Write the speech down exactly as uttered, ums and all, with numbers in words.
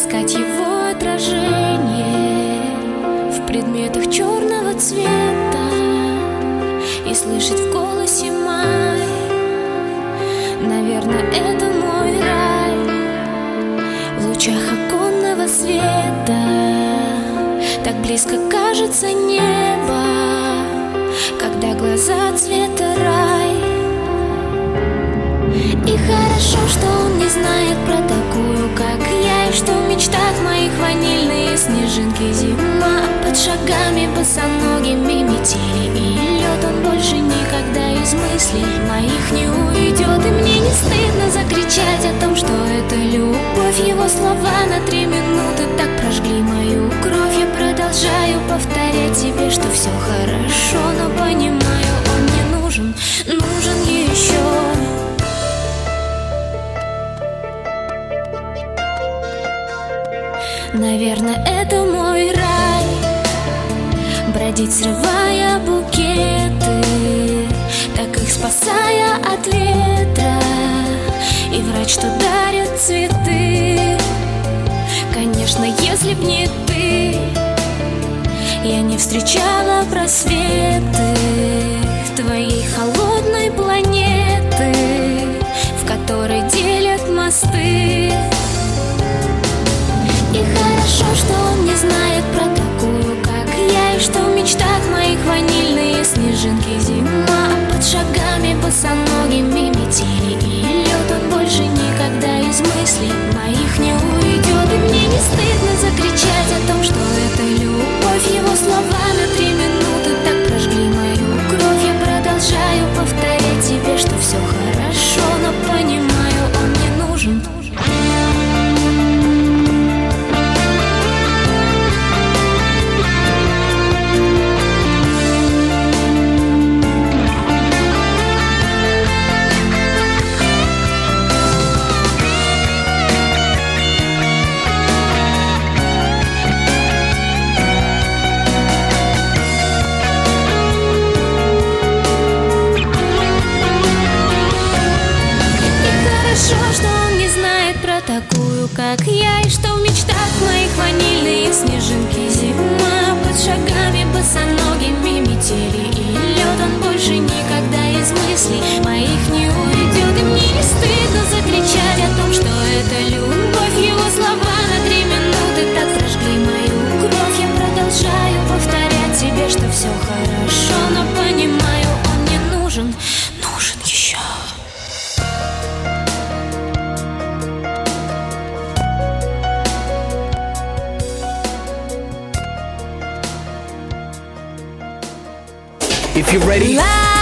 искать его отражение в предметах черного цвета и слышать в голосе май. Наверное, это мой рай в лучах оконного света. Так близко кажется небо, когда глаза цвета рай. И хорошо, что он не знает про такую, как я, и что в мечтах моих ванильные снежинки зима. Под шагами босоногими метели и лед. Он больше никогда из мыслей моих не уйдет. И мне не стыдно закричать о том, что это любовь. Его слова на три минуты так прожгли мою кровь. Я продолжаю повторять себе, что все хорошо, но понимаю, он мне нужен, нужен еще. Наверное, это мой рай — бродить, срывая букеты, так их спасая от ветра, и врать, что дарят цветы. Конечно, если б не ты, я не встречала просветы твоей холодной планеты, в которой делят мосты. И хорошо, что он не знает про такую, как я, и что в мечтах моих ванильные снежинки зима. Под шагами босоногими метели и лед. Он больше никогда из мыслей моих не уйдет. И мне не стыдно закричать о том, что это любовь. Его слова на три минуты так прожгли мою кровь. Я продолжаю повторять себе, что все хорошо, но понимаю, он мне нужен. Такую, как я, и что в мечтах моих ванильные снежинки зима. Под шагами босоногими метели и лед. Он больше никогда из мыслей моих не уйдет. И мне не стыдно закричать о том, что это любовь. Его слова на три минуты так прожгли мою кровь. Я продолжаю повторять себе, что все хорошо, но понимаю, он мне нужен, нужен еще. If you're ready.